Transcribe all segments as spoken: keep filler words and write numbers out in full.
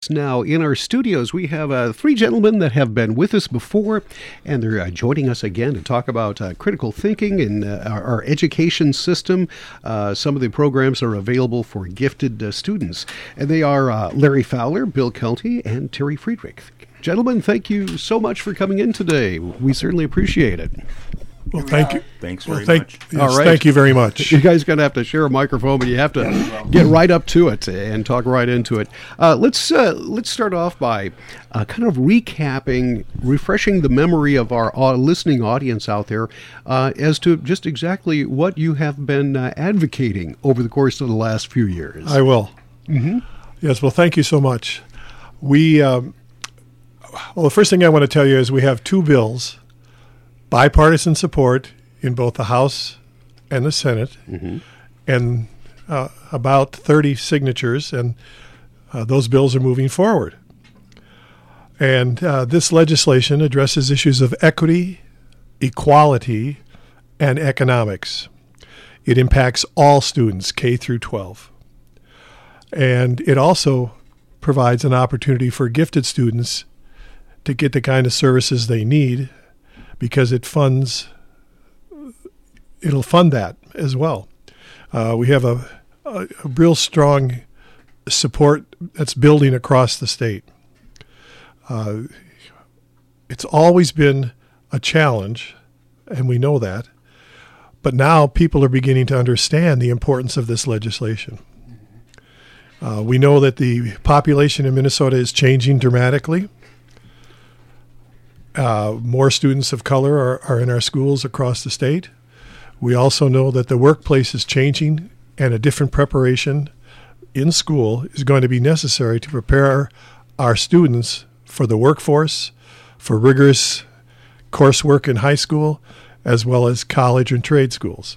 Now, in our studios, we have uh, three gentlemen that have been with us before, and they're uh, joining us again to talk about uh, critical thinking and uh, our, our education system. Uh, some of the programs are available for gifted uh, students, and they are uh, Larry Fowler, Bill Kelty, and Terry Friedrich. Gentlemen, thank you so much for coming in today. We certainly appreciate it. Well, thank you. Thanks well, very thank, much. Yes, All right. Thank you very much. You guys are going to have to share a microphone, but you have to get right up to it and talk right into it. Uh, let's uh, let's start off by uh, kind of recapping, refreshing the memory of our uh, listening audience out there uh, as to just exactly what you have been uh, advocating over the course of the last few years. I will. Mm-hmm. Yes, well, thank you so much. We, um, well, the first thing I want to tell you is we have two bills, bipartisan support in both the House and the Senate, mm-hmm. and uh, about thirty signatures, and uh, those bills are moving forward. And uh, this legislation addresses issues of equity, equality, and economics. It impacts all students, K through twelve. And it also provides an opportunity for gifted students to get the kind of services they need, because it funds, it'll fund that as well. Uh, we have a, a, a real strong support that's building across the state. Uh, it's always been a challenge, and we know that, but now people are beginning to understand the importance of this legislation. Uh, we know that the population in Minnesota is changing dramatically. Uh, more students of color are, are in our schools across the state. We also know that the workplace is changing, and a different preparation in school is going to be necessary to prepare our students for the workforce, for rigorous coursework in high school, as well as college and trade schools.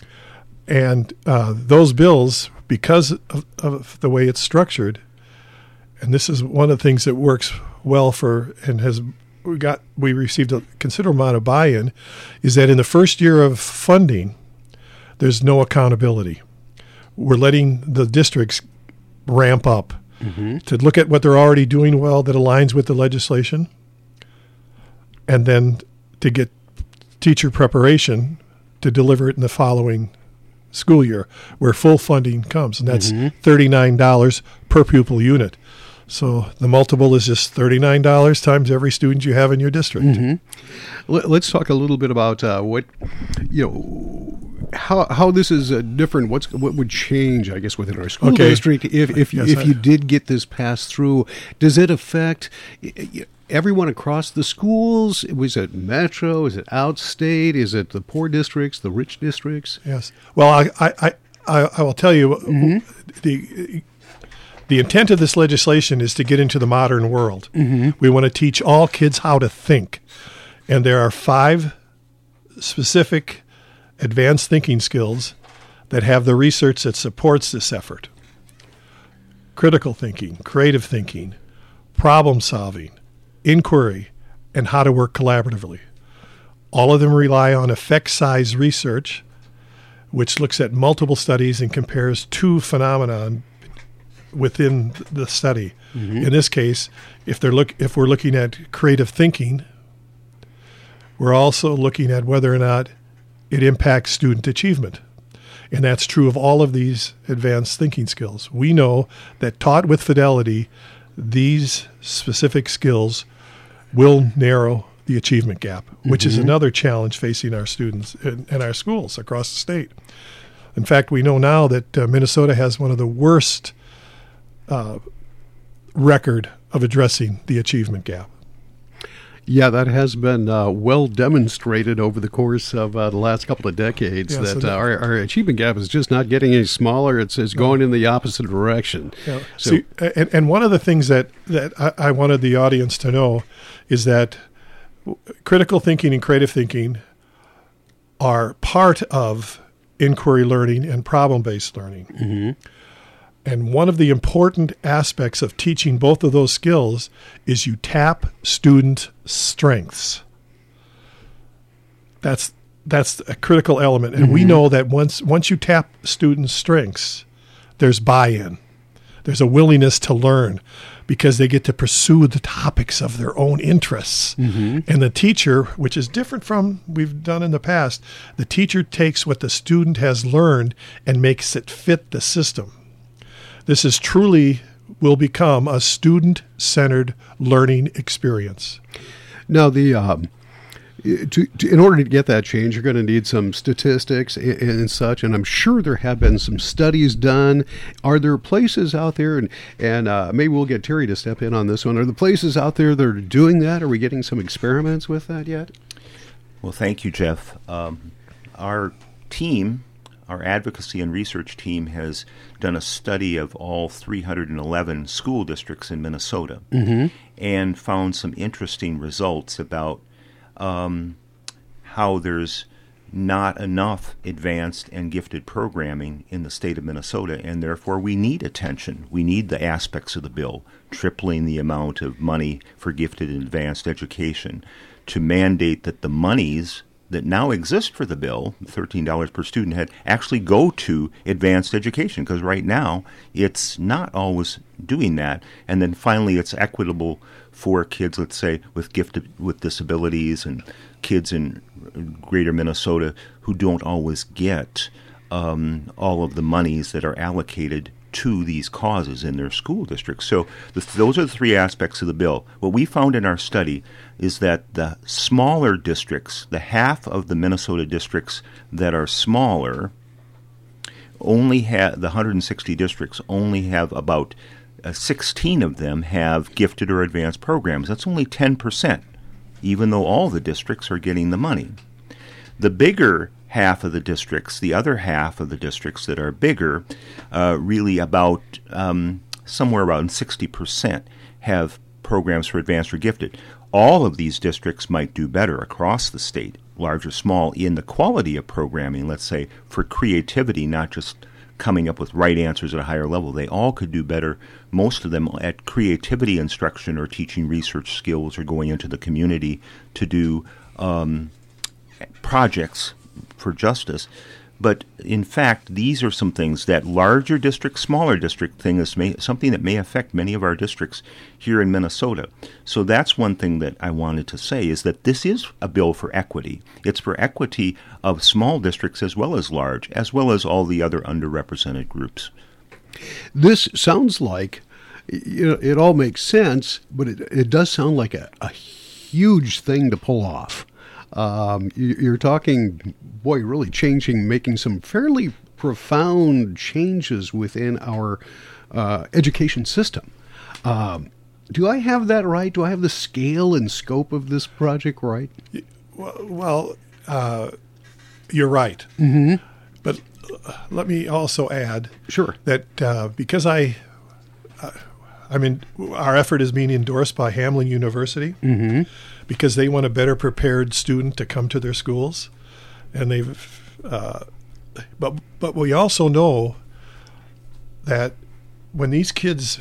And uh, those bills, because of, of the way it's structured, and this is one of the things that works well for and has we got we received a considerable amount of buy-in, is that in the first year of funding, there's no accountability. We're letting the districts ramp up mm-hmm. to look at what they're already doing well that aligns with the legislation, and then to get teacher preparation to deliver it in the following school year, where full funding comes, and that's mm-hmm. thirty-nine dollars per pupil unit. So the multiple is just thirty-nine dollars times every student you have in your district. Mm-hmm. Let's talk a little bit about uh, what, you know, how how this is uh, different. What's what would change, I guess, within our school okay. district if if yes, if I, you did get this passed through? Does it affect everyone across the schools? Was it metro? Is it outstate? Is it the poor districts, the rich districts? Yes. Well, I I I, I will tell you mm-hmm. the. The intent of this legislation is to get into the modern world. Mm-hmm. We want to teach all kids how to think. And there are five specific advanced thinking skills that have the research that supports this effort. Critical thinking, creative thinking, problem solving, inquiry, and how to work collaboratively. All of them rely on effect size research, which looks at multiple studies and compares two phenomena within the study. Mm-hmm. In this case, if they're look if we're looking at creative thinking, we're also looking at whether or not it impacts student achievement. And that's true of all of these advanced thinking skills. We know that taught with fidelity, these specific skills will narrow the achievement gap, which mm-hmm. is another challenge facing our students and, and our schools across the state. In fact, we know now that uh, Minnesota has one of the worst Uh, record of addressing the achievement gap. Yeah, that has been uh, well demonstrated over the course of uh, the last couple of decades, yeah, that so uh, our, our achievement gap is just not getting any smaller. It's, it's going in the opposite direction. Yeah. So, See, and, and one of the things that, that I, I wanted the audience to know is that critical thinking and creative thinking are part of inquiry learning and problem-based learning. mm-hmm. And one of the important aspects of teaching both of those skills is you tap student strengths. That's that's a critical element. And mm-hmm. we know that once once you tap student strengths, there's buy-in. There's a willingness to learn. because they get to pursue the topics of their own interests. Mm-hmm. And the teacher, which is different from we've done in the past, the teacher takes what the student has learned and makes it fit the system. This is truly will become a student-centered learning experience. Now, the um, to, to, in order to get that change, you're going to need some statistics and, and such, and I'm sure there have been some studies done. Are there places out there, and, and uh, maybe we'll get Terry to step in on this one, are the places out there that are doing that? Are we getting some experiments with that yet? Well, thank you, Jeff. Um, our team, our advocacy and research team, has done a study of all three hundred eleven school districts in Minnesota mm-hmm. and found some interesting results about um, how there's not enough advanced and gifted programming in the state of Minnesota, and therefore we need attention. We need the aspects of the bill, tripling the amount of money for gifted and advanced education, to mandate that the monies that now exist for the bill, thirteen dollars per student head, actually go to advanced education, because right now it's not always doing that. And then finally it's equitable for kids, let's say, with gifted with disabilities and kids in greater Minnesota who don't always get um, all of the monies that are allocated to these causes in their school districts. So the, those are the three aspects of the bill. What we found in our study is that the smaller districts, the half of the Minnesota districts that are smaller, only have, the one hundred sixty districts only have about uh, sixteen of them have gifted or advanced programs. That's only ten percent, even though all the districts are getting the money. The bigger half of the districts, the other half of the districts that are bigger, uh, really about um, somewhere around sixty percent have programs for advanced or gifted. All of these districts might do better across the state, large or small, in the quality of programming, let's say, for creativity, not just coming up with right answers at a higher level. They all could do better, most of them, at creativity instruction or teaching research skills or going into the community to do um, projects for justice. But in fact, these are some things that larger district, smaller district thing is may, something that may affect many of our districts here in Minnesota. So that's one thing that I wanted to say, is that this is a bill for equity. It's for equity of small districts as well as large, as well as all the other underrepresented groups. This sounds like, you know, it all makes sense, but it, it does sound like a, a huge thing to pull off. Um, you're talking, boy, really changing, making some fairly profound changes within our uh, education system. Um, do I have that right? Do I have the scale and scope of this project right? Well, uh, you're right. Mm-hmm. But let me also add sure. that uh, because I, uh, I mean, our effort is being endorsed by Hamline University. Mm-hmm. Because they want a better prepared student to come to their schools, and they've. Uh, but but we also know that when these kids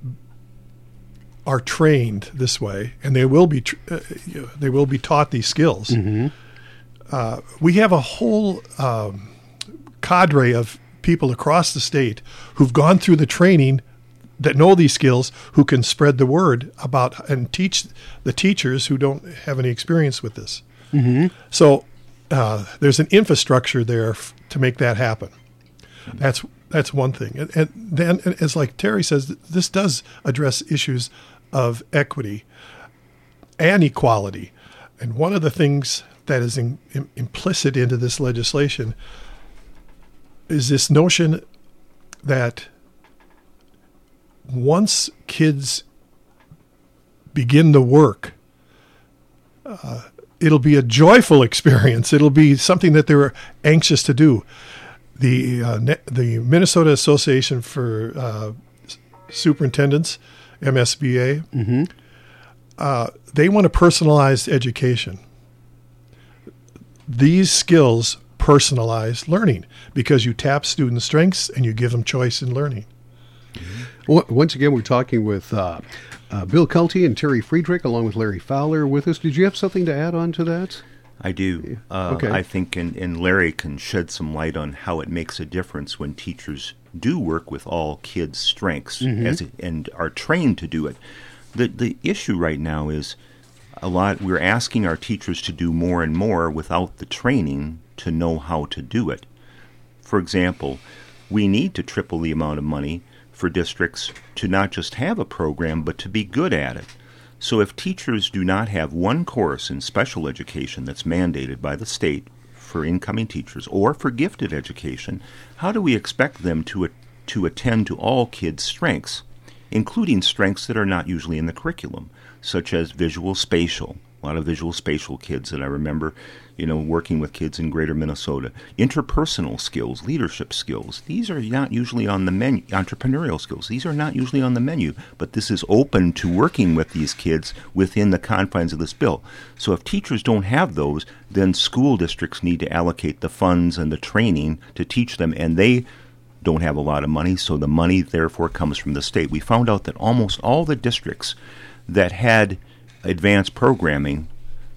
are trained this way, and they will be tra- uh, you know, they will be taught these skills. Mm-hmm. Uh, we have a whole um, cadre of people across the state who've gone through the training, that know these skills, who can spread the word about and teach the teachers who don't have any experience with this. Mm-hmm. So uh, there's an infrastructure there f- to make that happen. That's that's one thing. And, and then, and as like Terry says, this does address issues of equity and equality. And one of the things that is in, in, implicit into this legislation is this notion that once kids begin the work, uh, it'll be a joyful experience. It'll be something that they were anxious to do. The uh, ne- the Minnesota Association for uh, Superintendents, M S B A, mm-hmm. uh, they want a personalized education. These skills personalize learning because you tap student strengths and you give them choice in learning. Once again, we're talking with uh, uh, Bill Culte and Terry Friedrich, along with Larry Fowler with us. Did you have something to add on to that? I do. Uh, Okay. I think, and, and Larry can shed some light on how it makes a difference when teachers do work with all kids' strengths as it, and are trained to do it. The the issue right now is a lot. We're asking our teachers to do more and more without the training to know how to do it. For example, we need to triple the amount of money for districts to not just have a program, but to be good at it. So if teachers do not have one course in special education that's mandated by the state for incoming teachers or for gifted education, how do we expect them to, to attend to all kids' strengths, including strengths that are not usually in the curriculum, such as visual spatial? A lot of visual spatial kids that I remember, you know, working with kids in greater Minnesota. Interpersonal skills, leadership skills, these are not usually on the menu. Entrepreneurial skills, these are not usually on the menu, but this is open to working with these kids within the confines of this bill. So if teachers don't have those, then school districts need to allocate the funds and the training to teach them, and they don't have a lot of money, so the money therefore comes from the state. We found out that almost all the districts that had advanced programming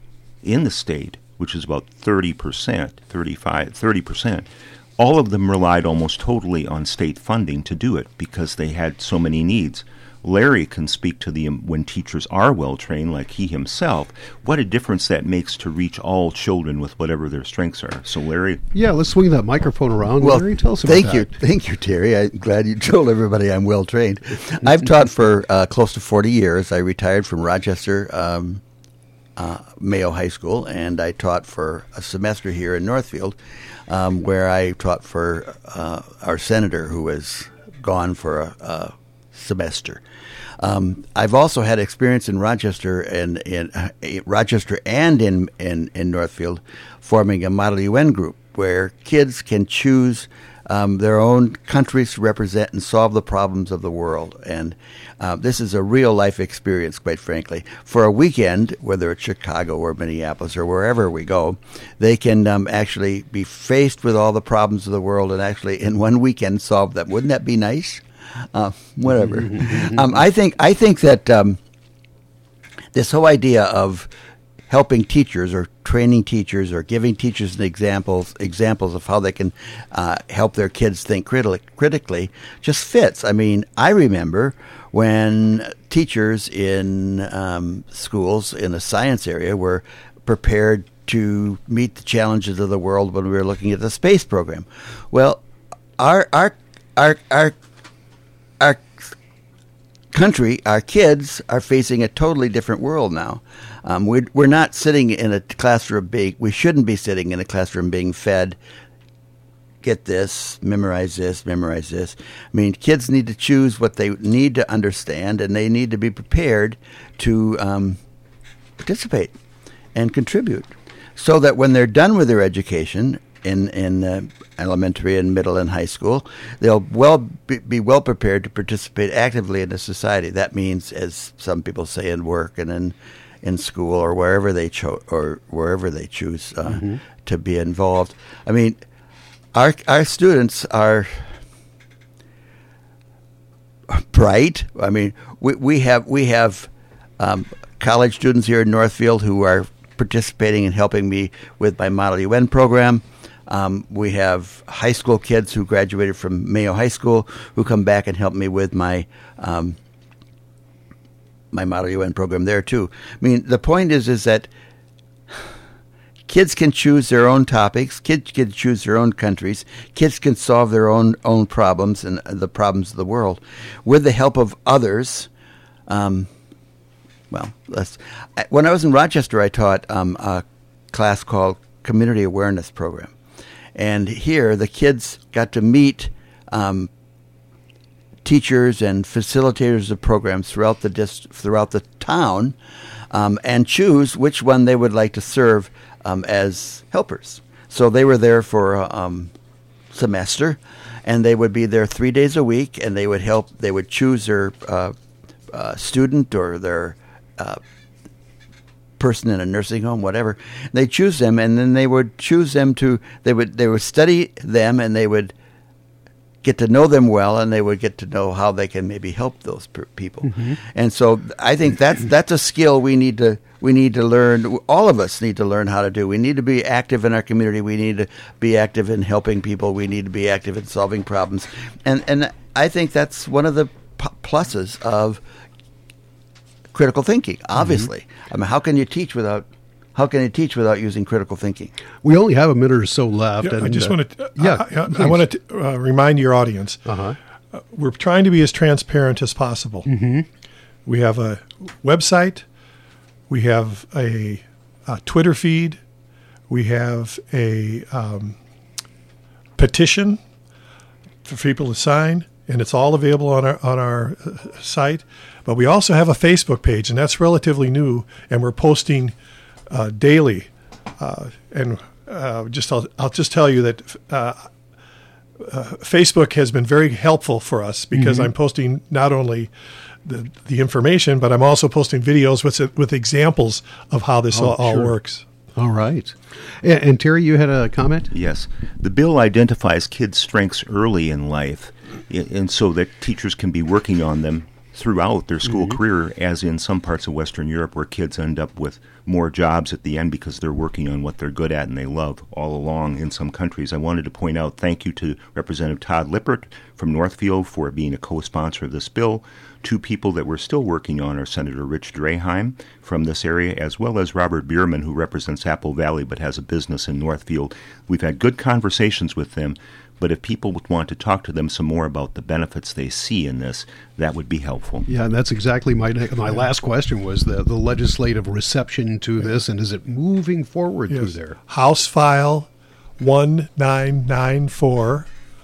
in the state, which is about thirty percent, thirty-five, thirty percent, all of them relied almost totally on state funding to do it because they had so many needs. Larry can speak to the when teachers are well trained, like he himself, what a difference that makes to reach all children with whatever their strengths are. So, Larry, Yeah, let's swing that microphone around. Well, Larry, tell us about thank that. you, thank you, Terry. I'm glad you told everybody I'm well trained. I've taught for uh, close to forty years. I retired from Rochester um, uh, Mayo High School, and I taught for a semester here in Northfield, um, where I taught for uh, our senator, who was gone for a, a semester. Um, I've also had experience in Rochester and in uh, Rochester and in, in in Northfield, forming a Model U N group where kids can choose um, their own countries to represent and solve the problems of the world. And uh, this is a real life experience, quite frankly. For a weekend, whether it's Chicago or Minneapolis or wherever we go, they can um, actually be faced with all the problems of the world and actually in one weekend solve them. Wouldn't that be nice? Uh, whatever. um, I think I think that um, this whole idea of helping teachers or training teachers or giving teachers an examples examples of how they can uh, help their kids think criti- critically just fits. I mean, I remember when teachers in um, schools in the science area were prepared to meet the challenges of the world when we were looking at the space program. Well, our our our our Our country, our kids, are facing a totally different world now. Um, we're, we're not sitting in a classroom being, we shouldn't be sitting in a classroom being fed, get this, memorize this, memorize this. I mean, kids need to choose what they need to understand, and they need to be prepared to um, participate and contribute so that when they're done with their education, in in uh, elementary and middle and high school, they'll well be, be well prepared to participate actively in the society. That means, as some people say, in work and in in school or wherever they cho- or wherever they choose uh, mm-hmm. to be involved. I mean, our our students are bright. I mean, we we have we have um, college students here in Northfield who are participating and helping me with my Model U N program. Um, we have high school kids who graduated from Mayo High School who come back and help me with my um, my Model U N program there too. I mean, the point is is that kids can choose their own topics. Kids can choose their own countries. Kids can solve their own own problems and the problems of the world with the help of others. Um, well, let's, when I was in Rochester, I taught um, a class called Community Awareness Program. And here, the kids got to meet um, teachers and facilitators of programs throughout the dist- throughout the town, um, and choose which one they would like to serve um, as helpers. So they were there for a um, semester, and they would be there three days a week, and they would help. They would choose their uh, uh, student or their uh, person in a nursing home, whatever. They choose them, and then they would choose them to. They would they would study them, and they would get to know them well, and they would get to know how they can maybe help those per- people. Mm-hmm. And so I think that's that's a skill we need to we need to learn, all of us need to learn how to do. We need to be active in our community. We need to be active in helping people. We need to be active in solving problems. And and I think that's one of the p- pluses of critical thinking, obviously. Mm-hmm. I mean, how can you teach without how can you teach without using critical thinking? We only have a minute or so left. Yeah, and, I just uh, want to yeah, I, I, I want to uh, remind your audience. Uh-huh. Uh, we're trying to be as transparent as possible. Mm-hmm. We have a website. We have a, a Twitter feed. We have a um, petition for people to sign, and it's all available on our on our uh, site. But we also have a Facebook page, and that's relatively new, and we're posting uh, daily. Uh, and uh, just I'll, I'll just tell you that uh, uh, Facebook has been very helpful for us because mm-hmm. I'm posting not only the the information, but I'm also posting videos with with examples of how this oh, all, all sure. works. All right. And, and Terry, you had a comment? Yes. The bill identifies kids' strengths early in life, and so that teachers can be working on them throughout their school mm-hmm. career, as in some parts of Western Europe where kids end up with more jobs at the end because they're working on what they're good at and they love all along in some countries. I wanted to point out thank you to Representative Todd Lippert from Northfield for being a co-sponsor of this bill. Two people that we're still working on are Senator Rich Draheim from this area, as well as Robert Bierman, who represents Apple Valley but has a business in Northfield. We've had good conversations with them, but if people would want to talk to them some more about the benefits they see in this, that would be helpful. Yeah, and that's exactly my my last question was the, the legislative reception to this, and is it moving forward yes. through there? House File one nine nine four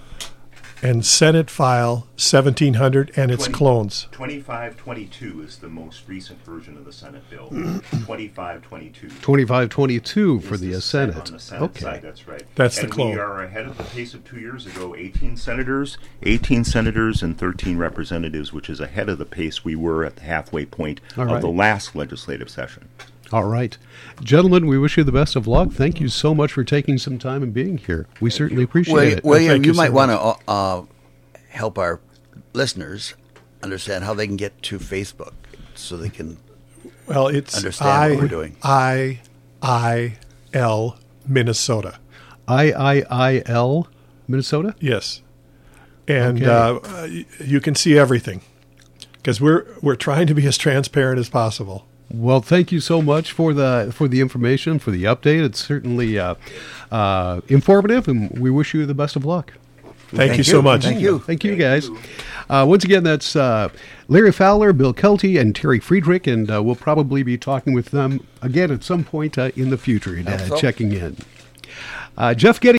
and Senate File seventeen hundred and its twenty, clones. twenty-five twenty-two is the most recent version of the Senate bill. twenty-five twenty-two. twenty-five twenty-two for the, the Senate. On the Senate okay. side, that's right. That's and the clone. we are ahead of the pace of two years ago. eighteen senators, eighteen senators, and thirteen representatives, which is ahead of the pace we were at the halfway point All of right. the last legislative session. All right. Gentlemen, we wish you the best of luck. Thank you so much for taking some time and being here. We certainly appreciate William, it. William Thank you, you so might much. want to uh, help our listeners understand how they can get to Facebook so they can Well, it's understand I, what we're doing. I I L Minnesota. I I I L Minnesota? Yes, and Okay. uh, you can see everything because we're we're trying to be as transparent as possible. Well, thank you so much for the for the information, for the update. It's certainly uh, uh, informative, and we wish you the best of luck. Thank, Thank you so you. much. Thank you. Thank you, guys. Uh, once again, that's uh, Larry Fowler, Bill Kelty, and Terry Friedrich, and uh, we'll probably be talking with them again at some point uh, in the future, uh, Hope so. checking in. Uh, Jeff Getty.